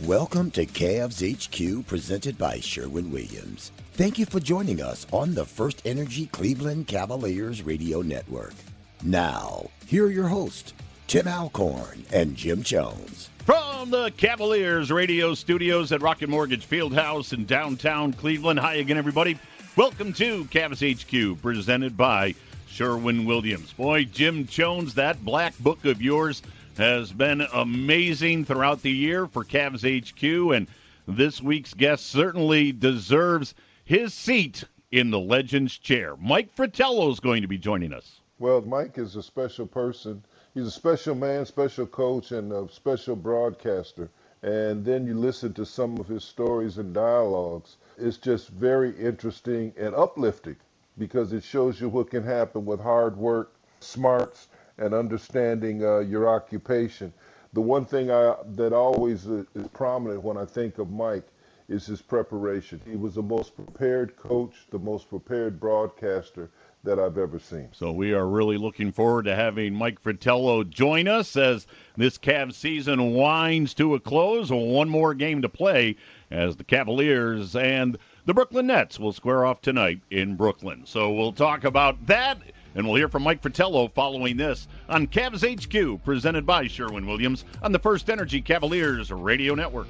Welcome to Cavs HQ, presented by Sherwin-Williams. Thank you for joining us on the First Energy Cleveland Cavaliers Radio Network. Now, here are your hosts, Tim Alcorn and Jim Jones. From the Cavaliers radio studios at Rocket Mortgage Fieldhouse in downtown Cleveland. Hi again, everybody. Welcome to Cavs HQ, presented by Sherwin-Williams. Boy, Jim Jones, that black book of yours has been amazing throughout the year for Cavs HQ, and this week's guest certainly deserves his seat in the Legends chair. Mike Fratello is going to be joining us. Well, Mike is a special person. He's a special man, special coach, and a special broadcaster. And then you listen to some of his stories and dialogues. It's just very interesting and uplifting because it shows you what can happen with hard work, smarts, and understanding your occupation. The one thing that always is prominent when I think of Mike is his preparation. He was the most prepared coach, the most prepared broadcaster that I've ever seen. So we are really looking forward to having Mike Fratello join us as this Cavs season winds to a close. One more game to play as the Cavaliers and the Brooklyn Nets will square off tonight in Brooklyn. So we'll talk about that, and we'll hear from Mike Fratello following this on Cavs HQ, presented by Sherwin-Williams on the First Energy Cavaliers Radio Network.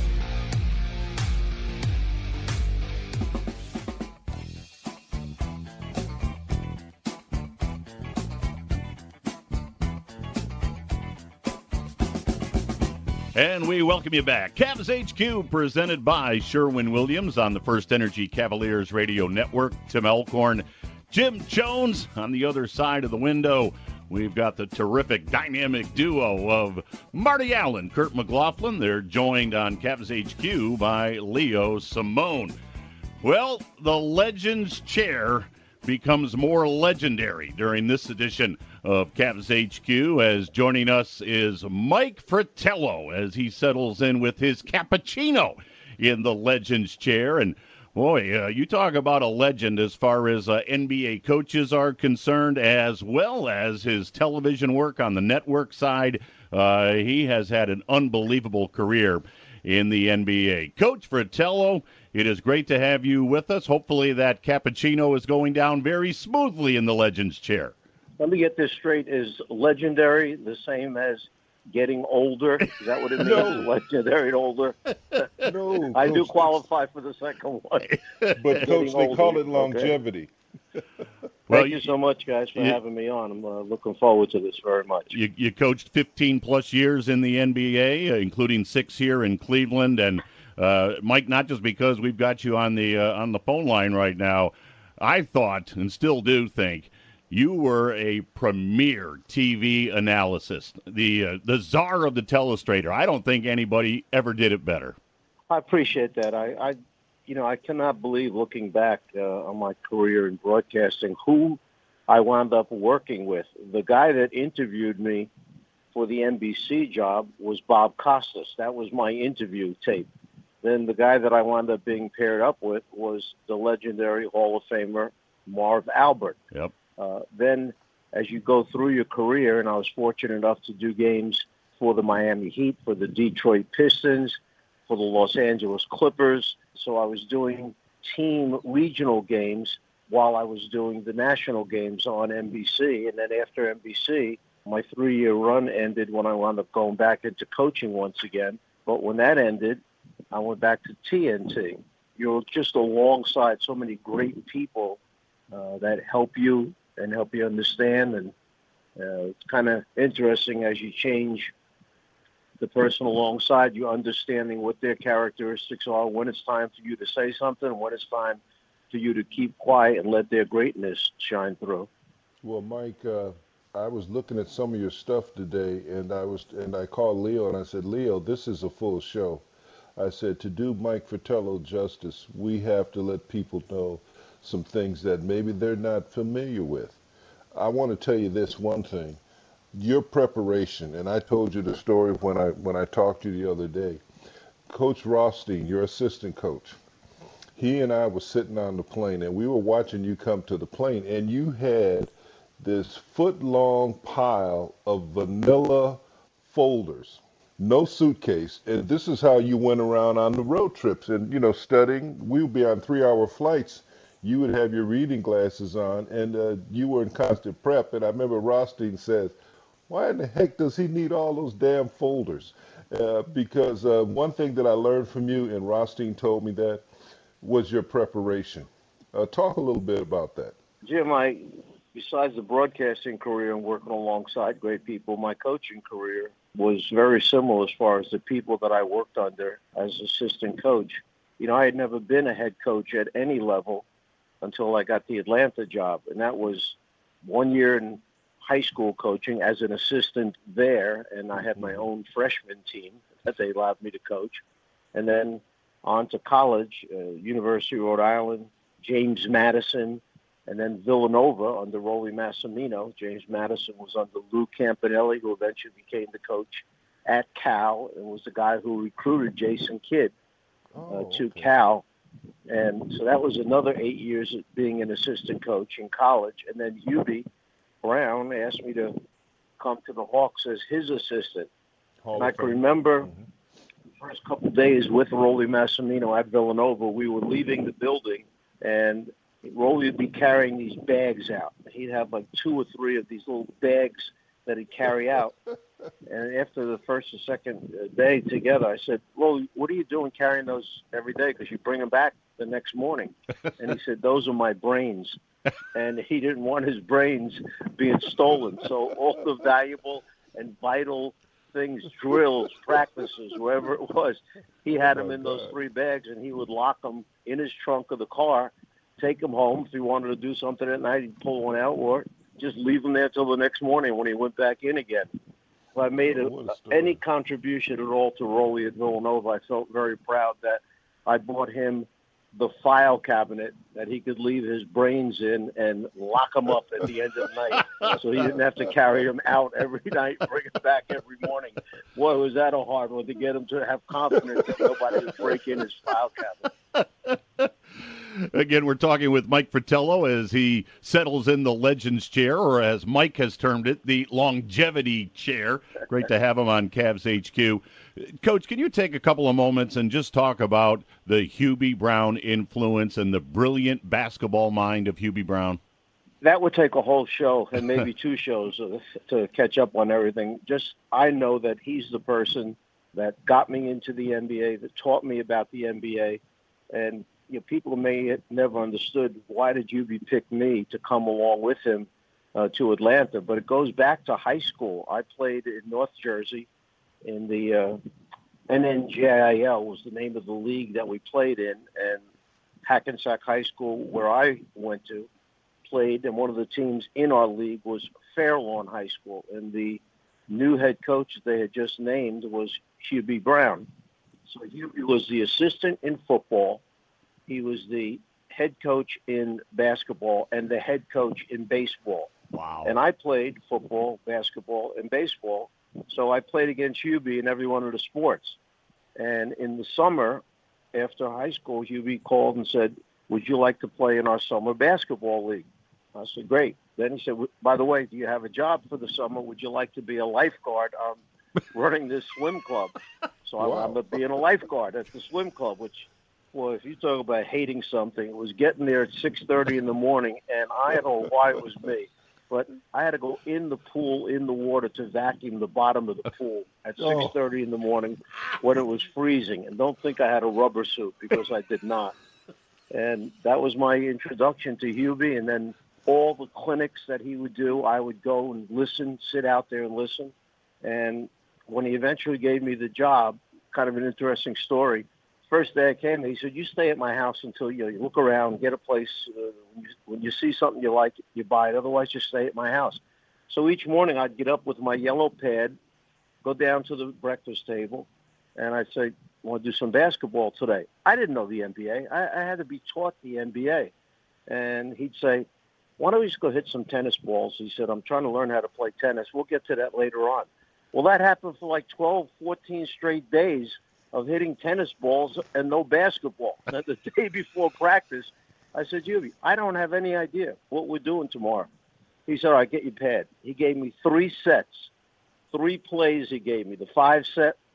And we welcome you back. Cavs HQ, presented by Sherwin-Williams on the First Energy Cavaliers Radio Network. Tim Alcorn, Jim Jones on the other side of the window. We've got the terrific dynamic duo of Marty Allen, Kurt McLaughlin. They're joined on Cavs HQ by Leo Simone. Well, the Legends chair becomes more legendary during this edition of Cavs HQ, as joining us is Mike Fratello as he settles in with his cappuccino in the Legends chair. And boy, you talk about a legend as far as NBA coaches are concerned, as well as his television work on the network side. He has had an unbelievable career in the NBA. Coach Fratello, it is great to have you with us. Hopefully that cappuccino is going down very smoothly in the Legends chair. Let me get this straight. Is legendary the same as getting older? Is that what it means? No. Legendary and older? No, I do Coach, qualify for the second one. But Coach, they call it longevity. Okay. Well, Thank you so much, guys, for having me on. I'm looking forward to this very much. You coached 15-plus years in the NBA, including 6 here in Cleveland. And, Mike, not just because we've got you on the phone line right now, I thought, and still do think, you were a premier TV analyst, the czar of the telestrator. I don't think anybody ever did it better. I appreciate that. I cannot believe, looking back on my career in broadcasting, who I wound up working with. The guy that interviewed me for the NBC job was Bob Costas. That was my interview tape. Then the guy that I wound up being paired up with was the legendary Hall of Famer Marv Albert. Yep. Then as you go through your career, and I was fortunate enough to do games for the Miami Heat, for the Detroit Pistons, for the Los Angeles Clippers. So I was doing team regional games while I was doing the national games on NBC. And then after NBC, my 3-year run ended when I wound up going back into coaching once again. But when that ended, I went back to TNT. You're just alongside so many great people that help you and help you understand. And it's kind of interesting as you change the person alongside you, understanding what their characteristics are, when it's time for you to say something, and when it's time for you to keep quiet and let their greatness shine through. Well, Mike, I was looking at some of your stuff today, and I called Leo and I said, Leo, this is a full show. I said, to do Mike Fratello justice, we have to let people know some things that maybe they're not familiar with. I want to tell you this one thing. Your preparation, and I told you the story when I talked to you the other day. Coach Rothstein, your assistant coach, he and I were sitting on the plane, and we were watching you come to the plane, and you had this foot-long pile of vanilla folders no suitcase. And this is how you went around on the road trips and, studying. We would be on 3-hour flights. You would have your reading glasses on, and you were in constant prep. And I remember Rothstein says, why in the heck does he need all those damn folders? Because one thing that I learned from you, and Rothstein told me that, was your preparation. Talk a little bit about that. Jim, besides the broadcasting career and working alongside great people, my coaching career was very similar as far as the people that I worked under as assistant coach. I had never been a head coach at any level until I got the Atlanta job, and that was 1 year in high school coaching as an assistant there, and I had my own freshman team that they allowed me to coach. And then on to college, University of Rhode Island, James Madison, and then Villanova under Rollie Massimino. James Madison was under Lou Campanelli, who eventually became the coach at Cal and was the guy who recruited Jason Kidd to Cal. And so that was another 8 years of being an assistant coach in college. And then Hubie Brown asked me to come to the Hawks as his assistant. And I can remember the first couple of days with Rollie Massimino at Villanova, we were leaving the building, and Rollie would be carrying these bags out. He'd have like 2 or 3 of these little bags that he'd carry out. And after the first or second day together, I said, Rollie, what are you doing carrying those every day? Because you bring them back the next morning. And he said, those are my brains. And he didn't want his brains being stolen. So all the valuable and vital things, drills, practices, wherever it was, he had them in those 3 bags, and he would lock them in his trunk of the car, take them home. If he wanted to do something at night, he'd pull one out, or just leave them there till the next morning when he went back in again. If I made any contribution at all to Rollie at Villanova, I felt very proud that I bought him the file cabinet that he could leave his brains in and lock them up at the end of the night, so he didn't have to carry them out every night, bring them back every morning. Boy, was that a hard one to get him to have confidence that nobody would break in his file cabinet. Again, we're talking with Mike Fratello as he settles in the Legends chair, or as Mike has termed it, the longevity chair. Great to have him on Cavs HQ. Coach, can you take a couple of moments and just talk about the Hubie Brown influence and the brilliant basketball mind of Hubie Brown? That would take a whole show and maybe 2 shows to catch up on everything. Just I know that he's the person that got me into the NBA, that taught me about the NBA, and people may have never understood why did Hubie pick me to come along with him to Atlanta, but it goes back to high school. I played in North Jersey in the NNJIL was the name of the league that we played in, and Hackensack High School, where I went to, played, and one of the teams in our league was Fairlawn High School, and the new head coach they had just named was Hubie Brown. So Hubie was the assistant in football. He was the head coach in basketball and the head coach in baseball. Wow. And I played football, basketball, and baseball. So I played against Hubie in every one of the sports. And in the summer, after high school, Hubie called and said, would you like to play in our summer basketball league? I said, great. Then he said, by the way, do you have a job for the summer? Would you like to be a lifeguard? Running this swim club. So I'm going to be a lifeguard at the swim club, which, well, if you talk about hating something, it was getting there at 6:30 in the morning, and I don't know why it was me, but I had to go in the pool, in the water, to vacuum the bottom of the pool at 6:30 in the morning when it was freezing. And don't think I had a rubber suit, because I did not. And that was my introduction to Hubie. And then all the clinics that he would do, I would go and listen, sit out there and listen. And when he eventually gave me the job, kind of an interesting story, first day I came, he said, you stay at my house until you look around, get a place. When you see something you like, you buy it. Otherwise, just stay at my house. So each morning I'd get up with my yellow pad, go down to the breakfast table, and I'd say, I want to do some basketball today. I didn't know the NBA. I had to be taught the NBA. And he'd say, why don't we just go hit some tennis balls? He said, I'm trying to learn how to play tennis. We'll get to that later on. Well, that happened for like 12, 14 straight days of hitting tennis balls and no basketball. And the day before practice, I said, Hubie, I don't have any idea what we're doing tomorrow. He said, all right, get your pad. He gave me 3 sets, 3 plays he gave me, the 5 set,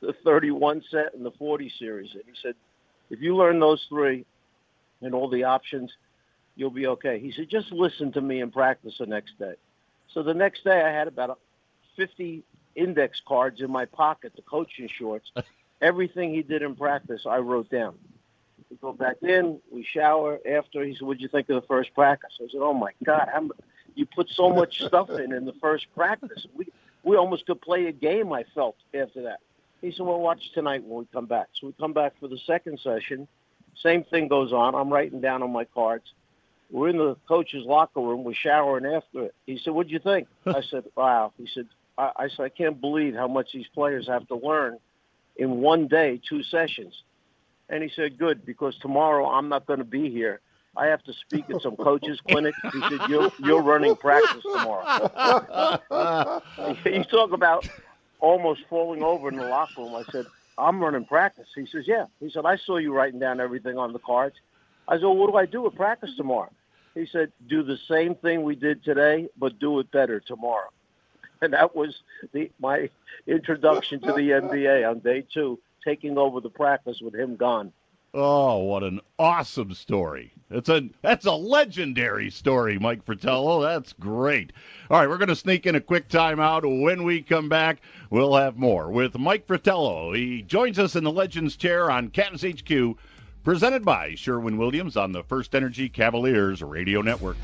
the 31 set and the 40 series. And he said, if you learn those three and all the options, you'll be okay. He said, just listen to me and practice the next day. So the next day I had about 50 index cards in my pocket, the coaching shorts. Everything he did in practice, I wrote down. We go back in, we shower. After, he said, what'd you think of the first practice? I said, oh, my God, you put so much stuff in the first practice. We almost could play a game, I felt, after that. He said, well, watch tonight when we come back. So we come back for the second session. Same thing goes on. I'm writing down on my cards. We're in the coach's locker room. We're showering after it. He said, what'd you think? I said, wow. He said, I can't believe how much these players have to learn in one day, 2 sessions. And he said, good, because tomorrow I'm not going to be here. I have to speak at some coaches' clinic. He said, you're running practice tomorrow. You talk about almost falling over in the locker room. I said, I'm running practice. He says, yeah. He said, I saw you writing down everything on the cards. I said, well, what do I do at practice tomorrow? He said, do the same thing we did today, but do it better tomorrow. And that was my introduction to the NBA on day 2, taking over the practice with him gone. Oh, what an awesome story. That's a legendary story, Mike Fratello. That's great. All right, we're going to sneak in a quick timeout. When we come back, we'll have more with Mike Fratello. He joins us in the Legends Chair on Cavs HQ, presented by Sherwin-Williams on the First Energy Cavaliers Radio Network.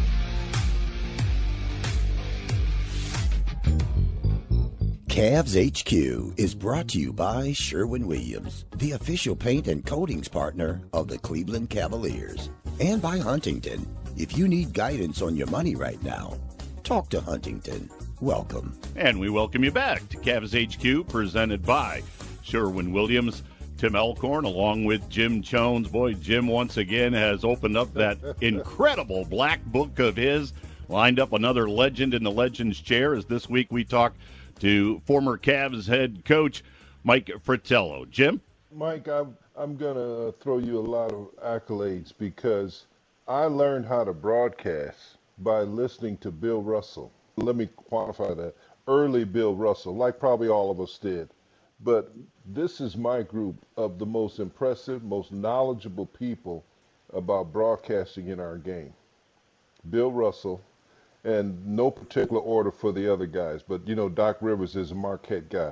Cavs HQ is brought to you by Sherwin-Williams, the official paint and coatings partner of the Cleveland Cavaliers, and by Huntington. If you need guidance on your money right now, talk to Huntington. Welcome. And we welcome you back to Cavs HQ, presented by Sherwin-Williams. Tim Elkhorn, along with Jim Jones. Boy, Jim once again has opened up that incredible black book of his, lined up another legend in the Legends Chair, as this week we talk to former Cavs head coach Mike Fratello. Jim? Mike, I'm going to throw you a lot of accolades because I learned how to broadcast by listening to Bill Russell. Let me quantify that. Early Bill Russell, like probably all of us did. But this is my group of the most impressive, most knowledgeable people about broadcasting in our game. Bill Russell, and no particular order for the other guys, but, you know, Doc Rivers is a Marquette guy.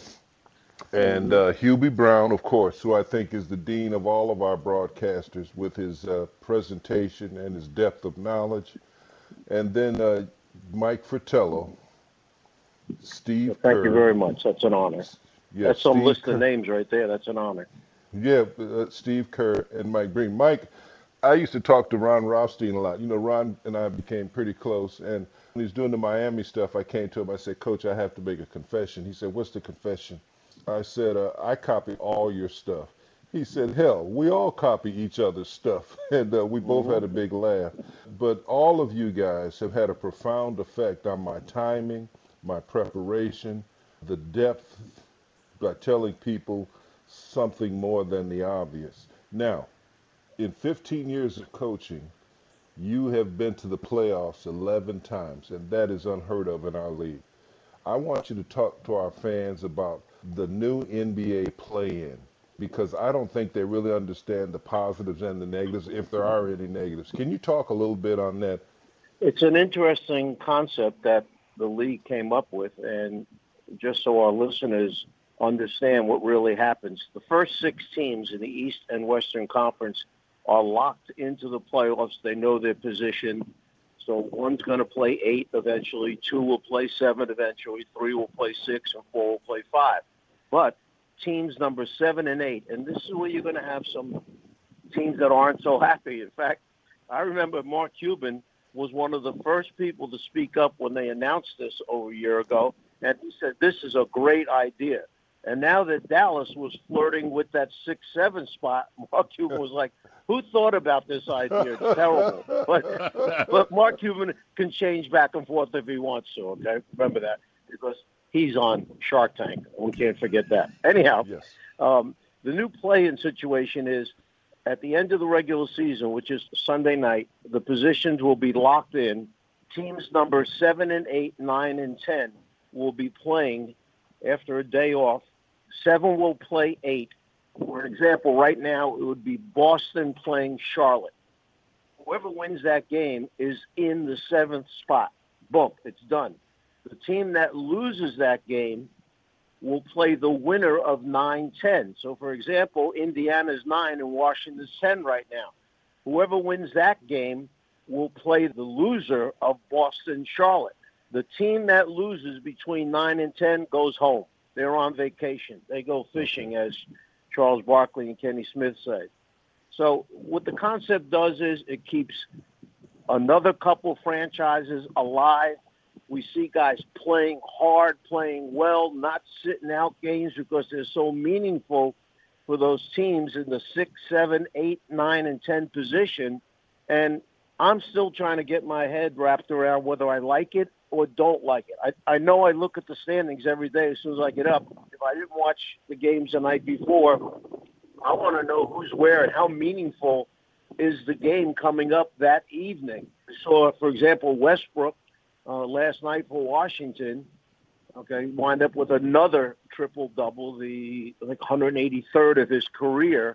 And Hubie Brown, of course, who I think is the dean of all of our broadcasters with his presentation and his depth of knowledge. And then Mike Fratello, Steve Kerr. Thank you very much. That's an honor. Yeah, that's some Steve list Kerr. of names right there. That's an honor. Yeah, Steve Kerr and Mike Breen. Mike, I used to talk to Ron Rothstein a lot. You know, Ron and I became pretty close. And when he was doing the Miami stuff, I came to him. I said, Coach, I have to make a confession. He said, what's the confession? I said, I copy all your stuff. He said, hell, we all copy each other's stuff. And we both had a big laugh. But all of you guys have had a profound effect on my timing, my preparation, the depth, by telling people something more than the obvious. Now, in 15 years of coaching, you have been to the playoffs 11 times, and that is unheard of in our league. I want you to talk to our fans about the new NBA play-in, because I don't think they really understand the positives and the negatives, if there are any negatives. Can you talk a little bit on that? It's an interesting concept that the league came up with, and just so our listeners understand what really happens, the first 6 teams in the East and Western Conference are locked into the playoffs. They know their position. So one's going to play 8 eventually, 2 will play 7 eventually, 3 will play 6, and 4 will play 5. But teams number 7 and 8, and this is where you're going to have some teams that aren't so happy. In fact, I remember Mark Cuban was one of the first people to speak up when they announced this over a year ago, and he said, this is a great idea. And now that Dallas was flirting with that 6-7 spot, Mark Cuban was like, who thought about this idea? It's terrible. But Mark Cuban can change back and forth if he wants to, okay? Remember that, because he's on Shark Tank. We can't forget that. Anyhow, Yes. The new play-in situation is at the end of the regular season, which is Sunday night, the positions will be locked in. Teams number 7 and 8, 9 and 10 will be playing after a day off 7 will play 8. For example, right now it would be Boston playing Charlotte. Whoever wins that game is in the 7th spot. Boom, it's done. The team that loses that game will play the winner of 9-10. So, for example, Indiana's 9 and Washington's 10 right now. Whoever wins that game will play the loser of Boston-Charlotte. The team that loses between 9 and 10 goes home. They're on vacation. They go fishing, as Charles Barkley and Kenny Smith say. So what the concept does is it keeps another couple franchises alive. We see guys playing hard, playing well, not sitting out games because they're so meaningful for those teams in the 6, 7, 8, 9, and 10 position. And I'm still trying to get my head wrapped around whether I like it or don't like it. I know I look at the standings every day as soon as I get up. If I didn't watch the games the night before, I want to know who's where and how meaningful is the game coming up that evening. So, for example, Westbrook last night for Washington, wind up with another triple-double, the 183rd of his career,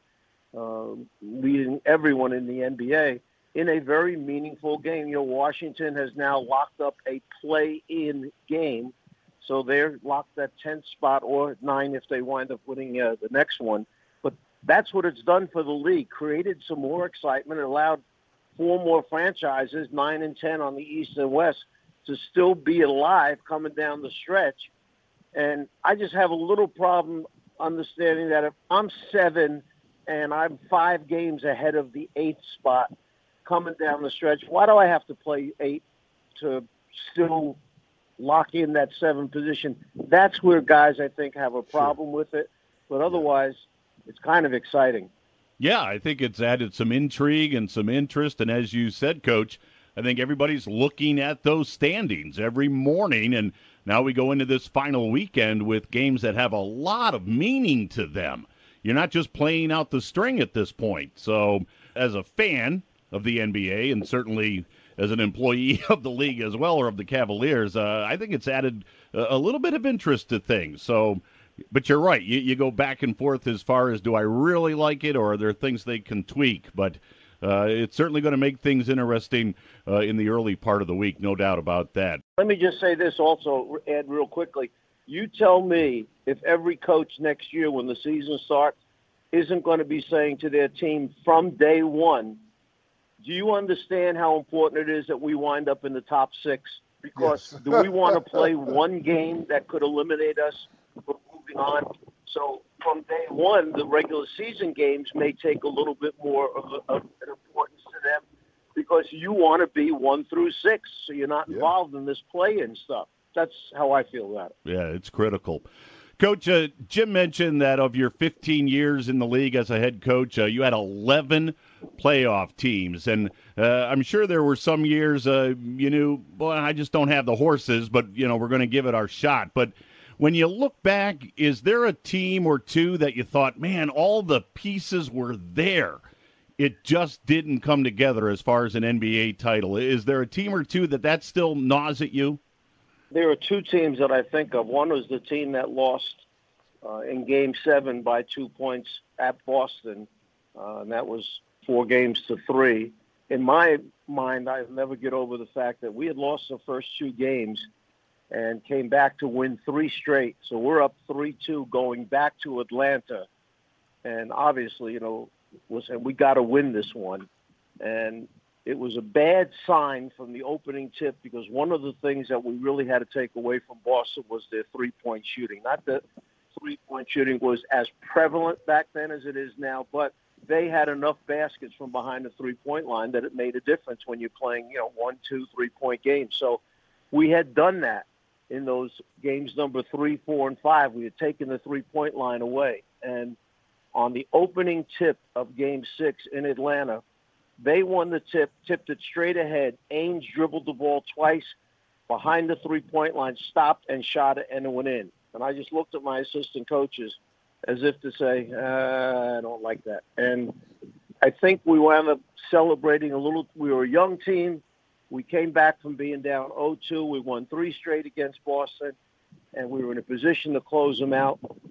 leading everyone in the NBA in a very meaningful game. Washington has now locked up a play-in game, so they're locked at 10th spot or 9 if they wind up winning the next one. But that's what it's done for the league, created some more excitement, allowed 4 more franchises, 9 and 10 on the East and West, to still be alive coming down the stretch. And I just have a little problem understanding that if I'm 7 and I'm 5 games ahead of the 8th spot coming down the stretch, why do I have to play 8 to still lock in that 7 position? That's where guys, I think, have a problem with it. But otherwise, it's kind of exciting. Yeah, I think it's added some intrigue and some interest. And as you said, Coach, I think everybody's looking at those standings every morning. And now we go into this final weekend with games that have a lot of meaning to them. You're not just playing out the string at this point. So as a fan of the NBA, and certainly as an employee of the league as well, or of the Cavaliers, I think it's added a little bit of interest to things. So, but you're right. You go back and forth as far as, do I really like it, or are there things they can tweak? But it's certainly going to make things interesting in the early part of the week, no doubt about that. Let me just say this also, Ed, real quickly. You tell me if every coach next year when the season starts isn't going to be saying to their team from day one, do you understand how important it is that we wind up in the top 6? Because yes. Do we want to play one game that could eliminate us from moving on? So from day one, the regular season games may take a little bit more of an importance to them because you want to be 1 through 6, so you're not involved in this play-in stuff. That's how I feel about it. Yeah, it's critical. Coach, Jim mentioned that of your 15 years in the league as a head coach, you had 11 playoff teams. And I'm sure there were some years you knew, boy, I just don't have the horses, but, we're going to give it our shot. But when you look back, is there a team or two that you thought, man, all the pieces were there, it just didn't come together as far as an NBA title? Is there a team or two that still gnaws at you? There are 2 teams that I think of. One was the team that lost in Game 7 by 2 points at Boston, and that was 4-3. In my mind, I'll never get over the fact that we had lost the first 2 games and came back to win 3 straight. So we're up 3-2 going back to Atlanta. And obviously, we got to win this one. And it was a bad sign from the opening tip because one of the things that we really had to take away from Boston was their 3-point shooting. Not that 3-point shooting was as prevalent back then as it is now, but they had enough baskets from behind the 3-point line that it made a difference when you're playing, 1, 2, 3-point games. So we had done that in those games number 3, 4, and 5. We had taken the 3-point line away. And on the opening tip of Game 6 in Atlanta, they won the tip, tipped it straight ahead. Ainge dribbled the ball twice behind the 3-point line, stopped and shot it, and it went in. And I just looked at my assistant coaches as if to say, I don't like that. And I think we wound up celebrating a little. We were a young team. We came back from being down 0-2. We won 3 straight against Boston, and we were in a position to close them out. We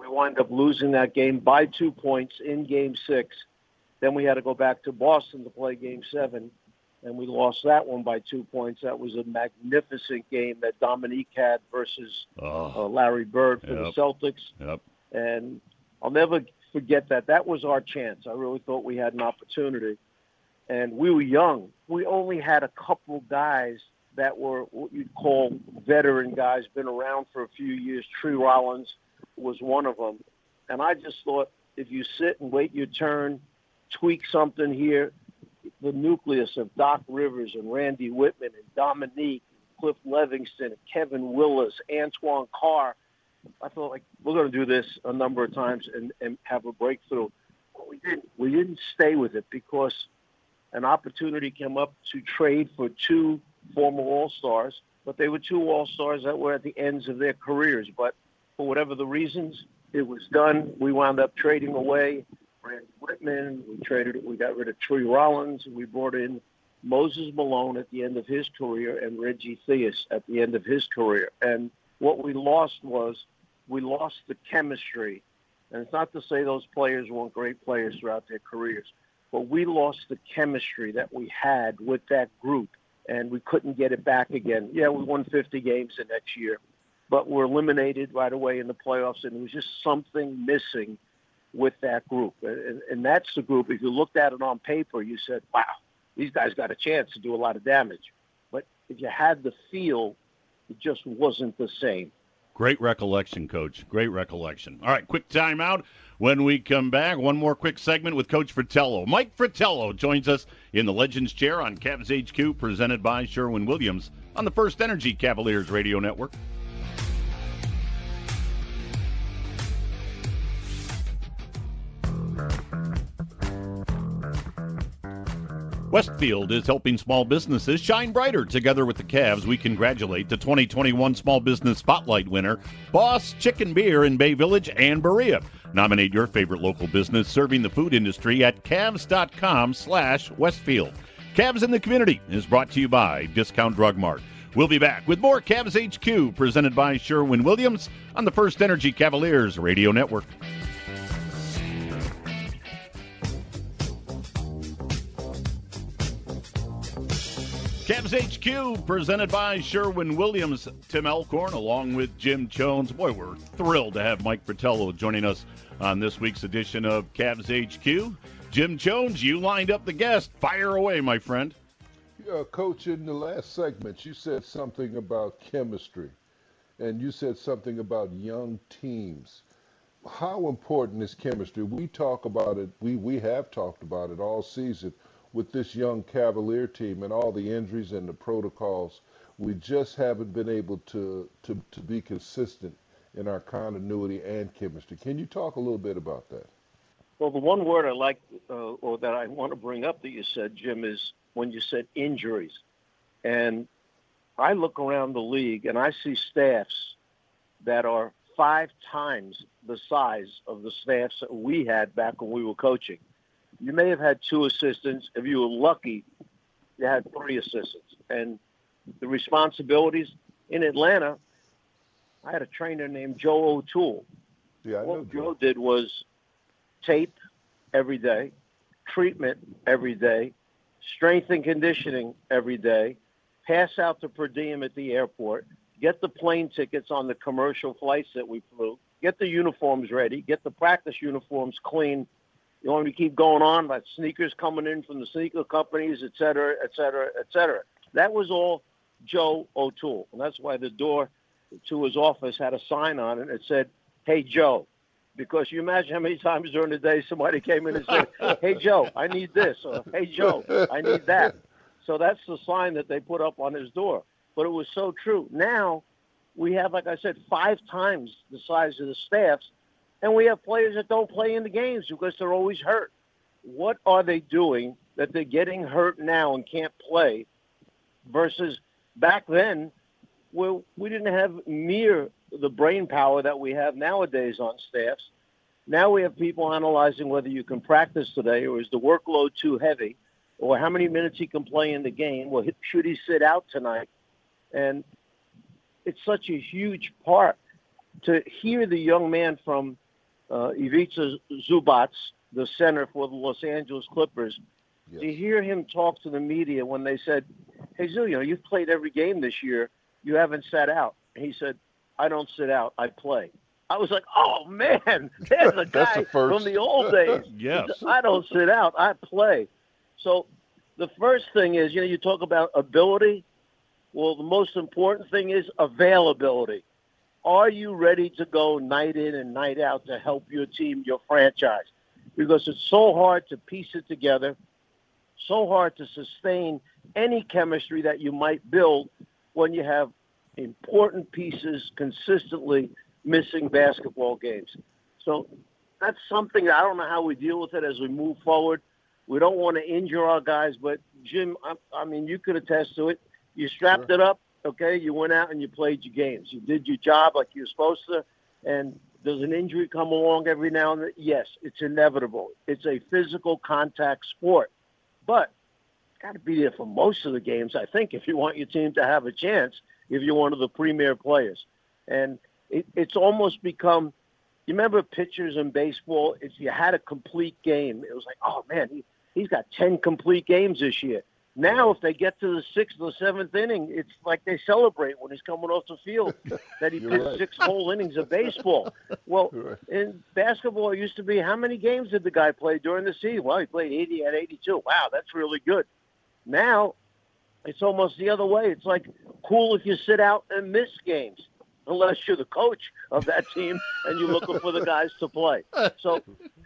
wind up losing that game by 2 points in Game 6. Then we had to go back to Boston to play Game 7, and we lost that one by 2 points. That was a magnificent game that Dominique had versus Larry Bird for the Celtics. Yep. And I'll never forget that. That was our chance. I really thought we had an opportunity. And we were young. We only had a couple guys that were what you'd call veteran guys, been around for a few years. Tree Rollins was one of them. And I just thought, if you sit and wait your turn, tweak something here, the nucleus of Doc Rivers and Randy Whitman and Dominique, Cliff Levingston, and Kevin Willis, Antoine Carr, I thought, like, we're going to do this a number of times and have a breakthrough. But we didn't. We didn't stay with it because an opportunity came up to trade for 2 former All-Stars, but they were 2 All-Stars that were at the ends of their careers. But for whatever the reasons, it was done. We wound up trading away Randy Whitman. We got rid of Tree Rollins. We brought in Moses Malone at the end of his career and Reggie Theus at the end of his career. And what we lost was we lost the chemistry. And it's not to say those players weren't great players throughout their careers, but we lost the chemistry that we had with that group, and we couldn't get it back again. Yeah, we won 50 games the next year, but we're eliminated right away in the playoffs, and there was just something missing with that group. And that's the group, if you looked at it on paper, you said, wow, these guys got a chance to do a lot of damage. But if you had the feel, it just wasn't the same. Great recollection, Coach. Great recollection. All right, quick timeout. When we come back, one more quick segment with Coach Fratello. Mike Fratello joins us in the Legends Chair on Cavs HQ, presented by Sherwin-Williams on the First Energy Cavaliers Radio Network. Westfield is helping small businesses shine brighter. Together with the Cavs, we congratulate the 2021 Small Business Spotlight winner, Boss Chicken Beer in Bay Village and Berea. Nominate your favorite local business serving the food industry at Cavs.com/Westfield. Cavs in the Community is brought to you by Discount Drug Mart. We'll be back with more Cavs HQ presented by Sherwin-Williams on the First Energy Cavaliers Radio Network. Cavs HQ, presented by Sherwin-Williams. Tim Alcorn, along with Jim Jones. Boy, we're thrilled to have Mike Fratello joining us on this week's edition of Cavs HQ. Jim Jones, you lined up the guest. Fire away, my friend. Coach, in the last segment, you said something about chemistry, and you said something about young teams. How important is chemistry? We talk about it. We have talked about it all season. With this young Cavalier team and all the injuries and the protocols, we just haven't been able to be consistent in our continuity and chemistry. Can you talk a little bit about that? Well, the one word I like, or that I want to bring up that you said, Jim, is when you said injuries. And I look around the league and I see staffs that are 5 times the size of the staffs that we had back when we were coaching. You may have had 2 assistants. If you were lucky, you had 3 assistants. And the responsibilities in Atlanta, I had a trainer named Joe O'Toole. Yeah, I know What Joe did was tape every day, treatment every day, strength and conditioning every day, pass out the per diem at the airport, get the plane tickets on the commercial flights that we flew, get the uniforms ready, get the practice uniforms clean. You want me to keep going on about sneakers coming in from the sneaker companies, et cetera, et cetera, et cetera. That was all Joe O'Toole. And that's why the door to his office had a sign on it that said, "Hey, Joe." Because you imagine how many times during the day somebody came in and said, "Hey, Joe, I need this," or "Hey, Joe, I need that." So that's the sign that they put up on his door. But it was so true. Now we have, like I said, 5 times the size of the staffs. And we have players that don't play in the games because they're always hurt. What are they doing that they're getting hurt now and can't play versus back then where we didn't have near the brain power that we have nowadays on staffs? Now we have people analyzing whether you can practice today or is the workload too heavy or how many minutes he can play in the game. Well, should he sit out tonight? And it's such a huge part to hear the young man from Ivica Zubac, the center for the Los Angeles Clippers, Yes. to hear him talk to the media when they said, hey, Zoo, you've played every game this year. You haven't sat out. And he said, I don't sit out. I play. I was like, oh, man, there's a guy from the old days. Yes. I don't sit out. I play. So the first thing is, you talk about ability. Well, the most important thing is availability. Are you ready to go night in and night out to help your team, your franchise? Because it's so hard to piece it together, so hard to sustain any chemistry that you might build when you have important pieces consistently missing basketball games. So that's something I don't know how we deal with it as we move forward. We don't want to injure our guys, but Jim, I mean, you could attest to it. You strapped it up, okay? You went out and you played your games. You did your job like you were supposed to, and does an injury come along every now and then? Yes, it's inevitable. It's a physical contact sport. But got to be there for most of the games, I think, if you want your team to have a chance, if you're one of the premier players. And it's almost become, you remember pitchers in baseball, if you had a complete game, it was like, oh, man, he's got 10 complete games this year. Now, if they get to the 6th or 7th inning, it's like they celebrate when he's coming off the field that he pitched 6 whole innings of baseball. Well, in basketball, it used to be, how many games did the guy play during the season? Well, he played 80 at 82. Wow, that's really good. Now, it's almost the other way. It's like cool if you sit out and miss games, unless you're the coach of that team and you're looking for the guys to play. So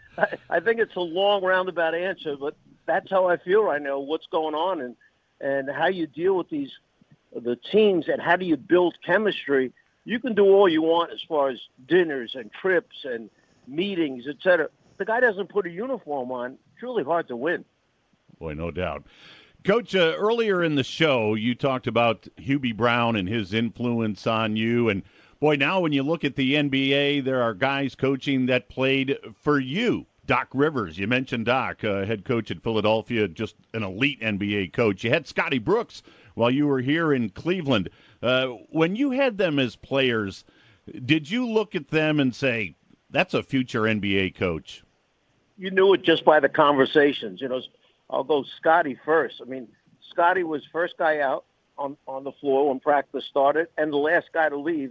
I think it's a long roundabout answer, but that's how I feel right now, what's going on and how you deal with the teams and how do you build chemistry. You can do all you want as far as dinners and trips and meetings, et cetera. The guy doesn't put a uniform on, it's really hard to win. Boy, no doubt. Coach, earlier in the show, you talked about Hubie Brown and his influence on you. And, boy, now when you look at the NBA, there are guys coaching that played for you. Doc Rivers, you mentioned Doc, head coach at Philadelphia, just an elite NBA coach. You had Scotty Brooks while you were here in Cleveland. When you had them as players, did you look at them and say, that's a future NBA coach? You knew it just by the conversations. I'll go Scotty first. I mean, Scotty was first guy out on the floor when practice started and the last guy to leave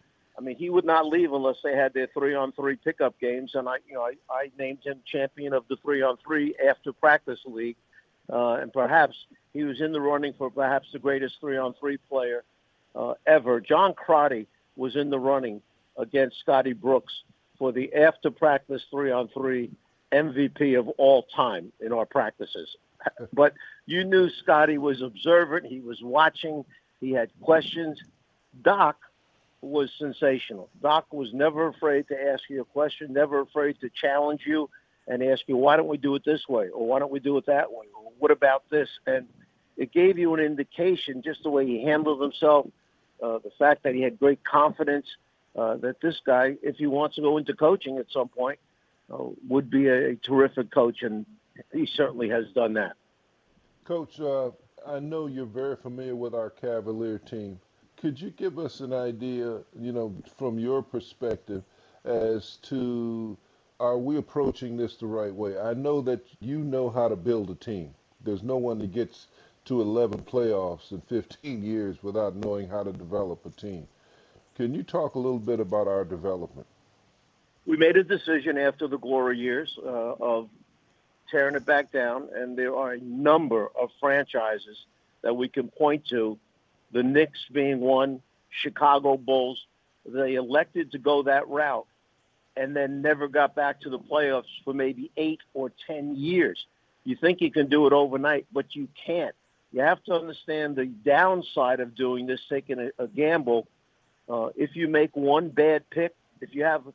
he would not leave unless they had their 3-on-3 pickup games. And I named him champion of the 3-on-3 after practice league. And perhaps he was in the running for perhaps the greatest 3-on-3 player ever. John Crotty was in the running against Scotty Brooks for the after practice 3-on-3 MVP of all time in our practices. But you knew Scotty was observant. He was watching. He had questions. Doc was sensational. Doc was never afraid to ask you a question, never afraid to challenge you and ask you, why don't we do it this way? Or why don't we do it that way? Or what about this? And it gave you an indication, just the way he handled himself, the fact that he had great confidence, that this guy, if he wants to go into coaching at some point, would be a terrific coach, and he certainly has done that. Coach, I know you're very familiar with our Cavalier team. Could you give us an idea, from your perspective as to, are we approaching this the right way? I know that you know how to build a team. There's no one that gets to 11 playoffs in 15 years without knowing how to develop a team. Can you talk a little bit about our development? We made a decision after the glory years of tearing it back down, and there are a number of franchises that we can point to, the Knicks being one, Chicago Bulls. They elected to go that route and then never got back to the playoffs for maybe 8 or 10 years. You think you can do it overnight, but you can't. You have to understand the downside of doing this, taking a gamble. If you make one bad pick, if you have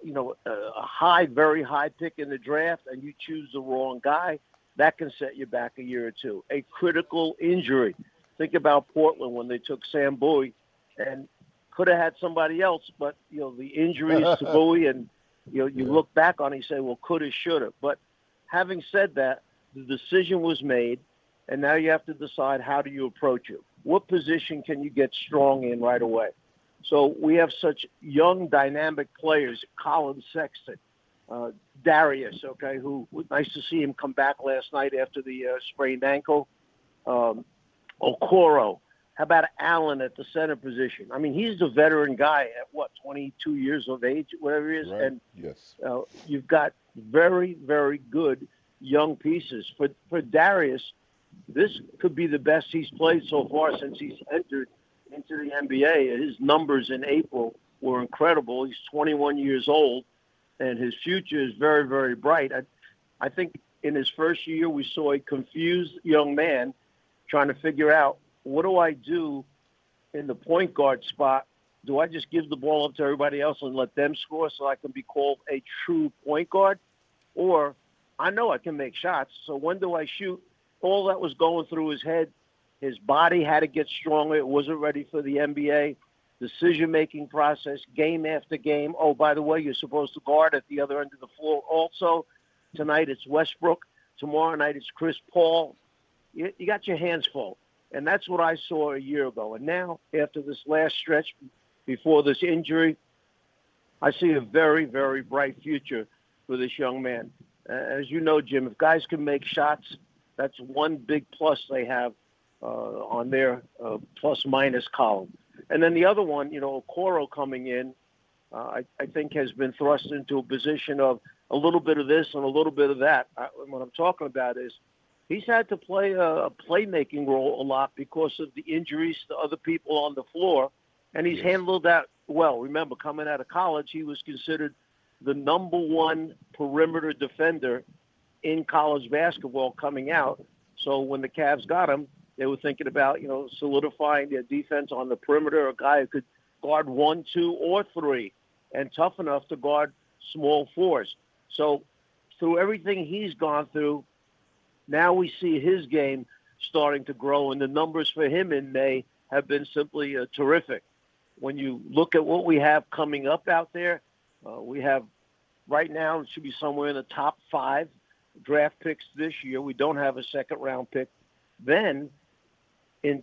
a very high pick in the draft and you choose the wrong guy, that can set you back a year or two. A critical injury. Think about Portland when they took Sam Bowie and could have had somebody else, but, the injuries to Bowie and, you look back on it and say, well, coulda, shoulda. But having said that, the decision was made, and now you have to decide how do you approach it. What position can you get strong in right away? So we have such young, dynamic players, Colin Sexton, Darius, okay, who was nice to see him come back last night after the sprained ankle. Okoro. How about Allen at the center position? I mean, he's the veteran guy at, 22 years of age, whatever he is. Right. And yes, you've got very, very good young pieces. For Darius, this could be the best he's played so far since he's entered into the NBA. His numbers in April were incredible. He's 21 years old, and his future is very, very bright. I think in his first year we saw a confused young man trying to figure out, what do I do in the point guard spot? Do I just give the ball up to everybody else and let them score so I can be called a true point guard? Or I know I can make shots, so when do I shoot? All that was going through his head. His body had to get stronger. It wasn't ready for the NBA. Decision-making process, game after game. Oh, by the way, you're supposed to guard at the other end of the floor also. Tonight it's Westbrook. Tomorrow night it's Chris Paul. You got your hands full. And that's what I saw a year ago. And now, after this last stretch before this injury, I see a very, very bright future for this young man. As you know, Jim, if guys can make shots, that's one big plus they have on their plus-minus column. And then the other one, Okoro coming in, I think has been thrust into a position of a little bit of this and a little bit of that. What I'm talking about is he's had to play a playmaking role a lot because of the injuries to other people on the floor, and he's handled that well. Remember, coming out of college, he was considered the number one perimeter defender in college basketball coming out. So when the Cavs got him, they were thinking about, solidifying their defense on the perimeter, a guy who could guard 1, 2, or 3, and tough enough to guard small fours. So through everything he's gone through, now we see his game starting to grow, and the numbers for him in May have been simply terrific. When you look at what we have coming up out there, we have right now, it should be somewhere in the top 5 draft picks this year. We don't have a second-round pick. Then in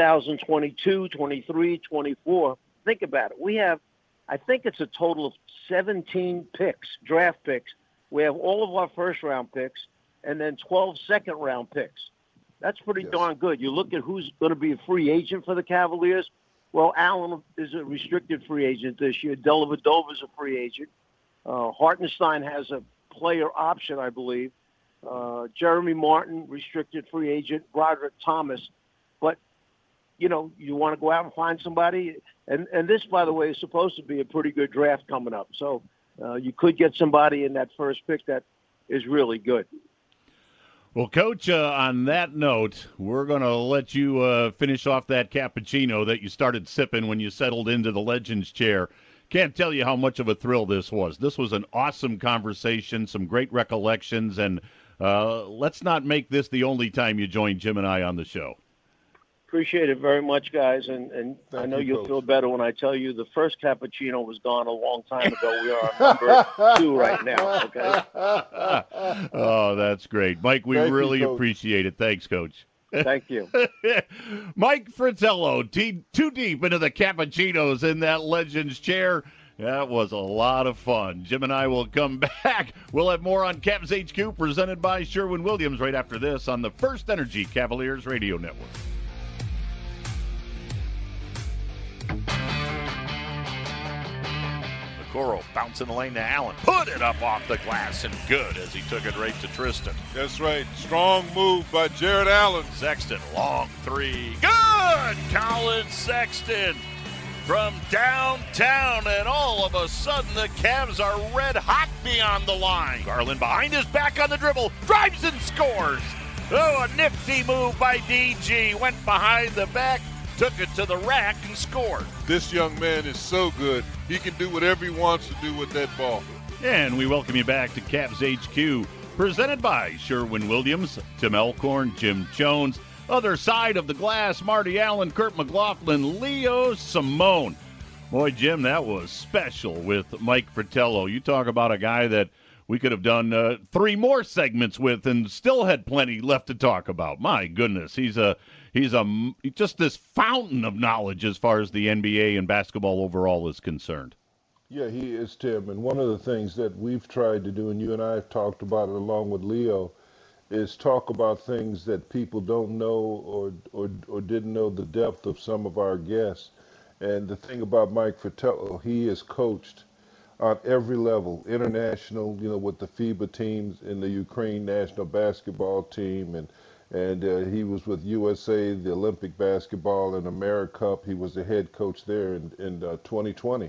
2022, 23, 24, think about it. We have, I think it's a total of 17 picks, draft picks. We have all of our first-round picks and then 12 second-round picks. That's pretty darn good. You look at who's going to be a free agent for the Cavaliers. Well, Allen is a restricted free agent this year. Dellavedova is a free agent. Hartenstein has a player option, I believe. Jeremy Martin, restricted free agent. Broderick Thomas. But, you want to go out and find somebody. And this, by the way, is supposed to be a pretty good draft coming up. So you could get somebody in that first pick that is really good. Well, Coach, on that note, we're going to let you finish off that cappuccino that you started sipping when you settled into the Legends chair. Can't tell you how much of a thrill this was. This was an awesome conversation, some great recollections, and let's not make this the only time you join Jim and I on the show. Appreciate it very much, guys, and I know you'll feel better when I tell you the first cappuccino was gone a long time ago. We are on number 2 right now, okay? Oh, that's great. Mike, we really appreciate it. Thanks, Coach. Thank you. Mike Fratello, too deep into the cappuccinos in that Legends chair. That was a lot of fun. Jim and I will come back. We'll have more on Cavs HQ presented by Sherwin-Williams right after this on the First Energy Cavaliers Radio Network. Okoro bouncing the lane to Allen. Put it up off the glass and good as he took it right to Tristan. That's right. Strong move by Jared Allen. Sexton, long 3. Good! Colin Sexton from downtown, and all of a sudden the Cavs are red hot beyond the line. Garland behind his back on the dribble, drives and scores. Oh, a nifty move by DG. Went behind the back, took it to the rack and scored. This young man is so good. He can do whatever he wants to do with that ball. And we welcome you back to Cavs HQ, presented by Sherwin-Williams. Tim Elkhorn, Jim Jones. Other side of the glass, Marty Allen, Kurt McLaughlin, Leo Simone. Boy, Jim, that was special with Mike Fratello. You talk about a guy that we could have done 3 more segments with and still had plenty left to talk about. My goodness, he's just this fountain of knowledge as far as the NBA and basketball overall is concerned. Yeah, he is, Tim. And one of the things that we've tried to do, and you and I have talked about it along with Leo, is talk about things that people don't know or didn't know the depth of some of our guests. And the thing about Mike Fratello, he is coached on every level, international, with the FIBA teams in the Ukraine national basketball team, and he was with USA, the Olympic basketball and AmeriCup. He was the head coach there in 2020.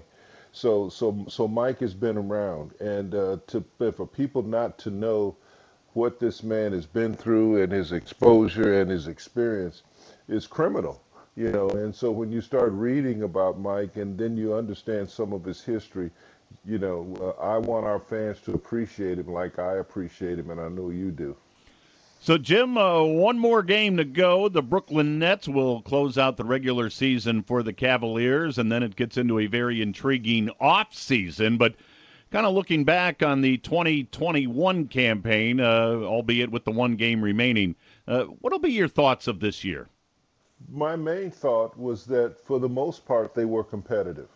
So Mike has been around, and for people not to know what this man has been through and his exposure and his experience is criminal. And so when you start reading about Mike and then you understand some of his history, I want our fans to appreciate him like I appreciate him, and I know you do. So, Jim, one more game to go. The Brooklyn Nets will close out the regular season for the Cavaliers, and then it gets into a very intriguing off-season. But kind of looking back on the 2021 campaign, albeit with the one game remaining, what will be your thoughts of this year? My main thought was that for the most part they were competitive.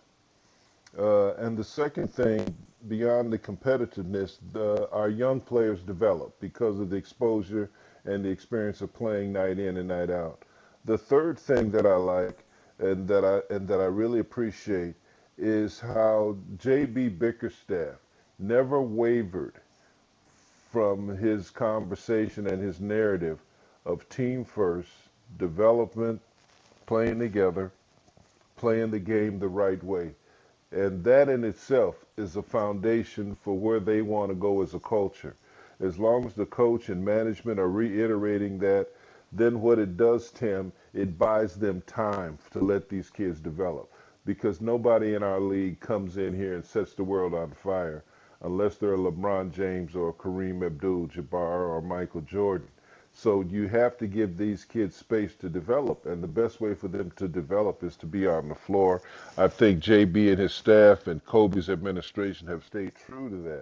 And the second thing, beyond the competitiveness, our young players develop because of the exposure and the experience of playing night in and night out. The third thing that I like and that I really appreciate is how J.B. Bickerstaff never wavered from his conversation and his narrative of team first, development, playing together, playing the game the right way. And that in itself is a foundation for where they want to go as a culture. As long as the coach and management are reiterating that, then what it does, Tim, it buys them time to let these kids develop. Because nobody in our league comes in here and sets the world on fire unless they're LeBron James or Kareem Abdul-Jabbar or Michael Jordan. So you have to give these kids space to develop, and the best way for them to develop is to be on the floor. I think JB and his staff and Kobe's administration have stayed true to that,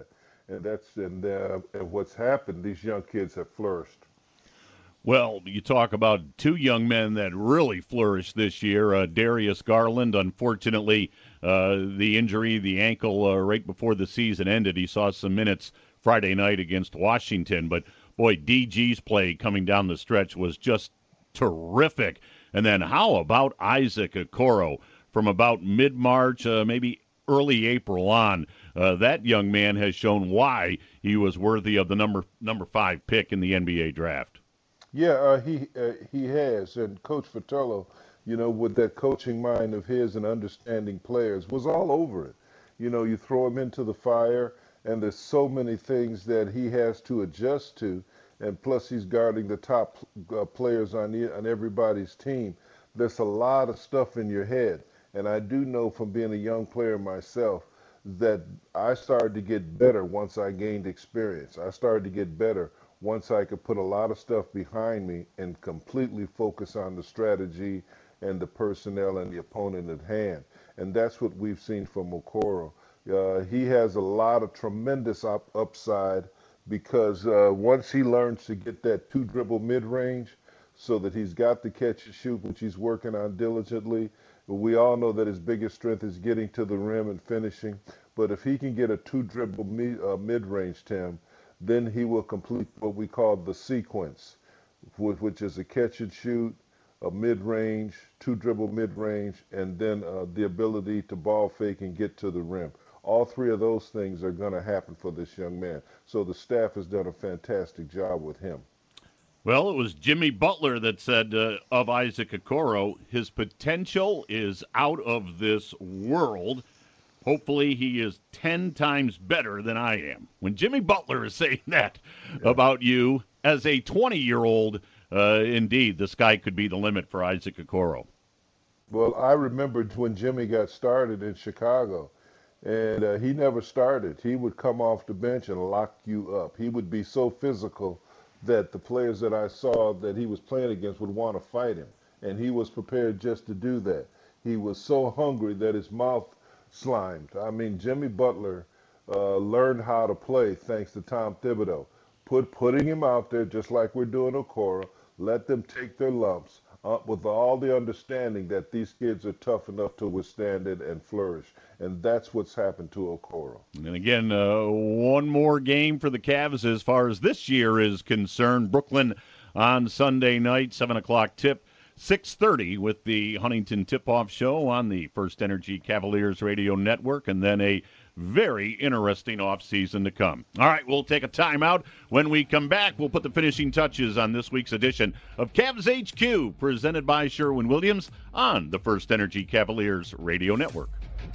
and what's happened. These young kids have flourished. Well, you talk about two young men that really flourished this year. Darius Garland, unfortunately, the injury, the ankle, right before the season ended. He saw some minutes Friday night against Washington, but boy, DG's play coming down the stretch was just terrific. And then how about Isaac Okoro from about mid-March, maybe early April on? That young man has shown why he was worthy of the number 5 pick in the NBA draft. Yeah, he has. And Coach Fratello, with that coaching mind of his and understanding players, was all over it. You throw him into the fire, and there's so many things that he has to adjust to, and plus he's guarding the top players on everybody's team. There's a lot of stuff in your head, and I do know from being a young player myself that I started to get better once I gained experience. I started to get better once I could put a lot of stuff behind me and completely focus on the strategy and the personnel and the opponent at hand. And that's what we've seen from Okoro. He has a lot of tremendous upside because once he learns to get that 2-dribble mid-range so that he's got the catch and shoot, which he's working on diligently. We all know that his biggest strength is getting to the rim and finishing. But if he can get a 2-dribble mid-range, Tim, then he will complete what we call the sequence, which is a catch and shoot, a mid-range, 2-dribble mid-range, and then the ability to ball fake and get to the rim. All three of those things are going to happen for this young man. So the staff has done a fantastic job with him. Well, it was Jimmy Butler that said of Isaac Okoro, his potential is out of this world. Hopefully he is 10 times better than I am. When Jimmy Butler is saying that about you as a 20-year-old, indeed, the sky could be the limit for Isaac Okoro. Well, I remembered when Jimmy got started in Chicago. And he never started. He would come off the bench and lock you up. He would be so physical that the players that I saw that he was playing against would want to fight him. And he was prepared just to do that. He was so hungry that his mouth slimed. I mean, Jimmy Butler learned how to play thanks to Tom Thibodeau. Putting him out there just like we're doing Okoro, let them take their lumps, with all the understanding that these kids are tough enough to withstand it and flourish. And that's what's happened to Okoro. And again, one more game for the Cavs as far as this year is concerned. Brooklyn on Sunday night, 7 o'clock tip. 6:30 with the Huntington Tip-Off Show on the First Energy Cavaliers Radio Network, and then a very interesting offseason to come. All right, we'll take a timeout. When we come back, we'll put the finishing touches on this week's edition of Cavs HQ, presented by Sherwin-Williams on the First Energy Cavaliers Radio Network.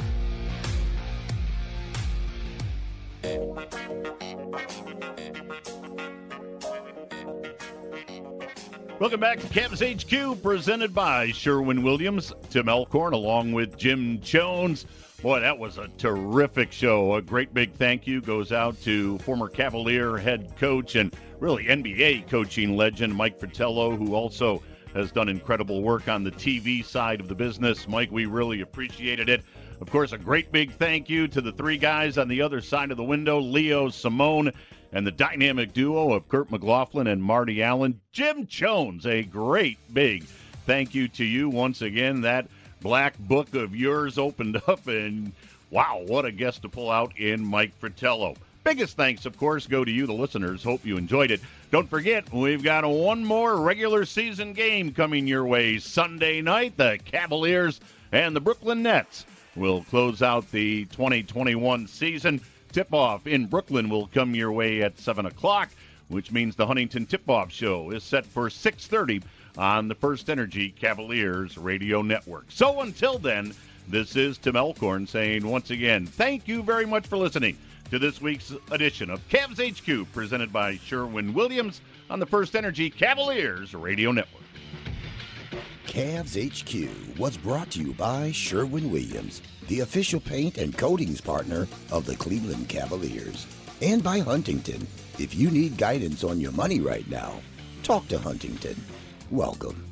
Welcome back to Cavs HQ, presented by Sherwin-Williams. Tim Elkhorn along with Jim Jones. Boy, that was a terrific show. A great big thank you goes out to former Cavalier head coach and really NBA coaching legend Mike Fratello, who also has done incredible work on the TV side of the business. Mike, we really appreciated it. Of course, a great big thank you to the three guys on the other side of the window, Leo, Simone, and the dynamic duo of Kurt McLaughlin and Marty Allen. Jim Jones, a great big thank you to you once again. That black book of yours opened up, and wow, what a guest to pull out in Mike Fratello. Biggest thanks, of course, go to you, the listeners. Hope you enjoyed it. Don't forget, we've got one more regular season game coming your way Sunday night. The Cavaliers and the Brooklyn Nets will close out the 2021 season. Tip-off in Brooklyn will come your way at 7 o'clock, which means the Huntington Tip-Off Show is set for 6:30 on the First Energy Cavaliers Radio Network. So until then, this is Tim Elkhorn saying once again, thank you very much for listening to this week's edition of Cavs HQ, presented by Sherwin-Williams on the First Energy Cavaliers Radio Network. Cavs HQ was brought to you by Sherwin-Williams, the official paint and coatings partner of the Cleveland Cavaliers. And by Huntington. If you need guidance on your money right now, talk to Huntington. Welcome.